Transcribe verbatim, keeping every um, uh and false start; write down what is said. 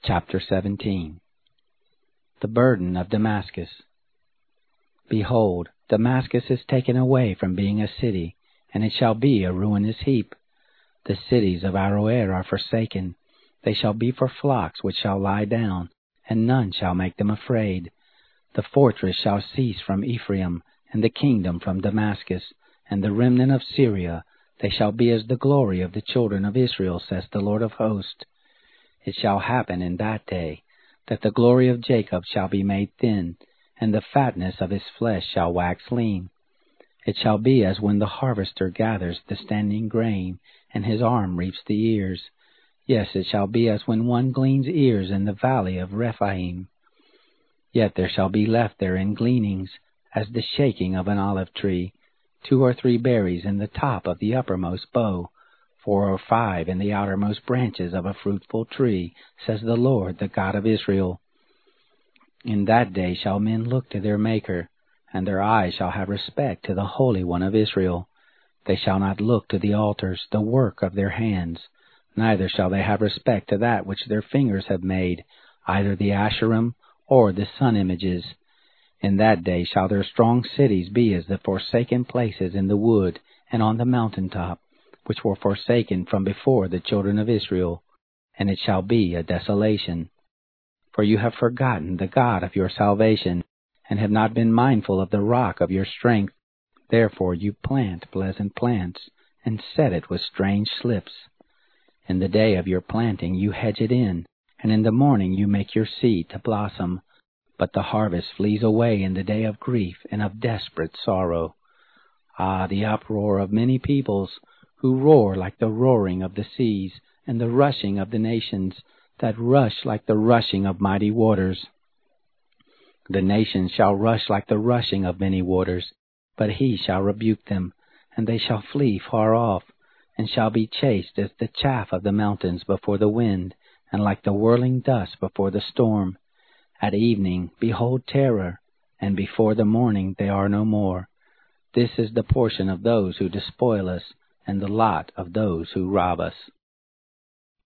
Chapter seventeen. The burden of Damascus. Behold, Damascus is taken away from being a city, and it shall be a ruinous heap. The cities of Aroer are forsaken. They shall be for flocks which shall lie down, and none shall make them afraid. The fortress shall cease from Ephraim, and the kingdom from Damascus, and the remnant of Syria. They shall be as the glory of the children of Israel, says the Lord of hosts. It shall happen in that day, that the glory of Jacob shall be made thin, and the fatness of his flesh shall wax lean. It shall be as when the harvester gathers the standing grain, and his arm reaps the ears. Yes, it shall be as when one gleans ears in the valley of Rephaim. Yet there shall be left therein gleanings, as the shaking of an olive tree, two or three berries in the top of the uppermost bough, four or five in the outermost branches of a fruitful tree, says the Lord, the God of Israel. In that day shall men look to their Maker, and their eyes shall have respect to the Holy One of Israel. They shall not look to the altars, the work of their hands, neither shall they have respect to that which their fingers have made, either the Asherim or the sun images. In that day shall their strong cities be as the forsaken places in the wood and on the mountain top, which were forsaken from before the children of Israel, and it shall be a desolation. For you have forgotten the God of your salvation, and have not been mindful of the rock of your strength. Therefore you plant pleasant plants, and set it with strange slips. In the day of your planting you hedge it in, and in the morning you make your seed to blossom. But the harvest flees away in the day of grief and of desperate sorrow. Ah, the uproar of many peoples, who roar like the roaring of the seas, and the rushing of the nations, that rush like the rushing of mighty waters. The nations shall rush like the rushing of many waters, but he shall rebuke them, and they shall flee far off, and shall be chased as the chaff of the mountains before the wind, and like the whirling dust before the storm. At evening, behold terror, and before the morning they are no more. This is the portion of those who despoil us, and the lot of those who rob us.